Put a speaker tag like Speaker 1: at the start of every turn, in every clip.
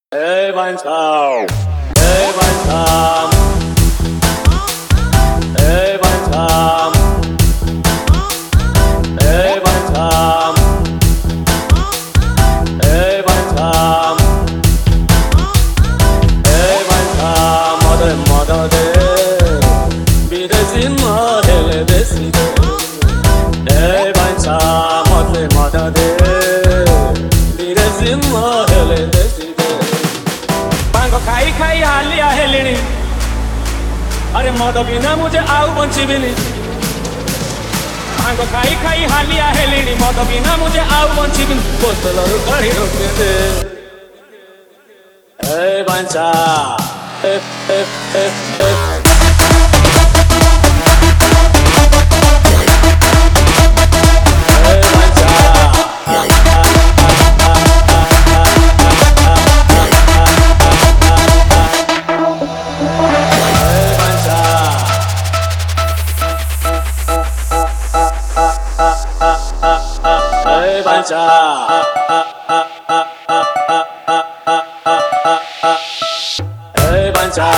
Speaker 1: Ê ban sao, ê ban sao, ê ban sao, ê ban sao, ê ban sao, ê ban sao, mother de, bir de zimma hele beside. Ê ban sao, mother de, bir de zimma hele beside. खाई खाई हालिया हेलिनी अरे मद बिना मुझे आउ बंचिबिनी भांग खाई खाई हालिया हेलिनी मद बिना मुझे आउ बंचिबिनी बोतलरू काढी रोके दे ए बांचा ए ए ए ए Bancha, hey Bancha,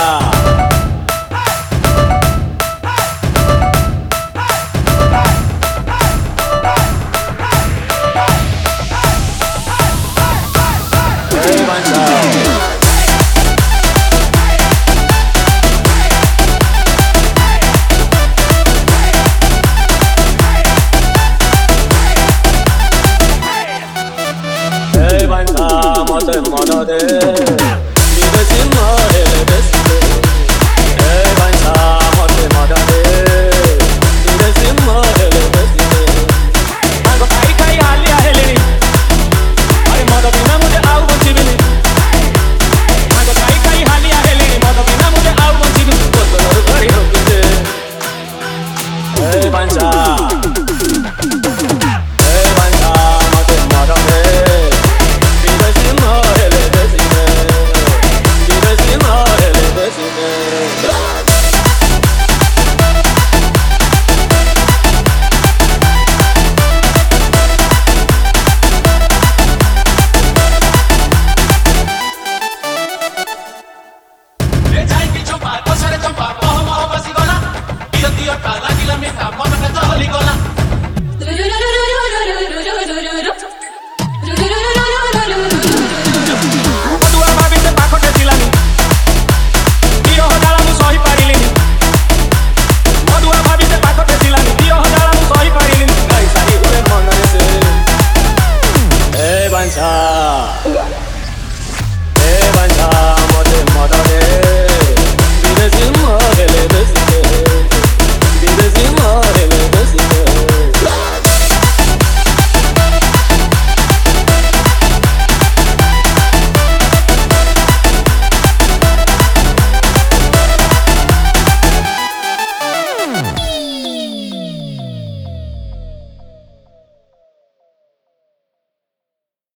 Speaker 1: hey Bancha. Hey, bancha, mother de.